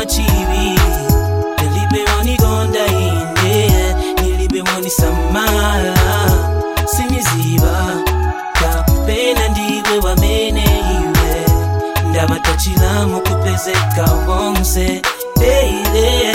wachibi nilibe wanigonda inde nilibe wanisamala simiziba kapena ndiwe wamene iwe ndabatachila mukupezeka wonse baby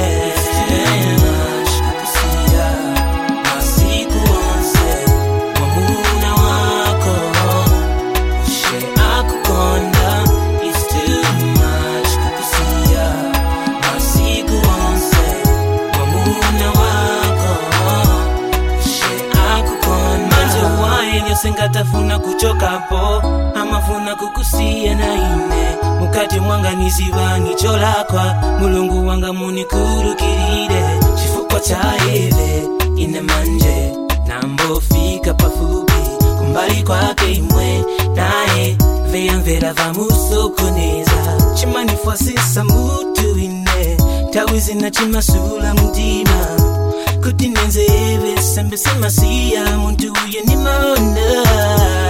singatafuna kuchokapo amafuna kukusiya na ine mukati mwanga niziba nicholakwa mulungu wanga munikulukirire chifukwa cha ile ine manje nambofika pafupi kumbali kwake imwe naye veyamvera vamusokoneza chimanifwasisa mutu ine tawizi na chimasula mtima kuti nenzeve sembe semasiya muntu uye ni maona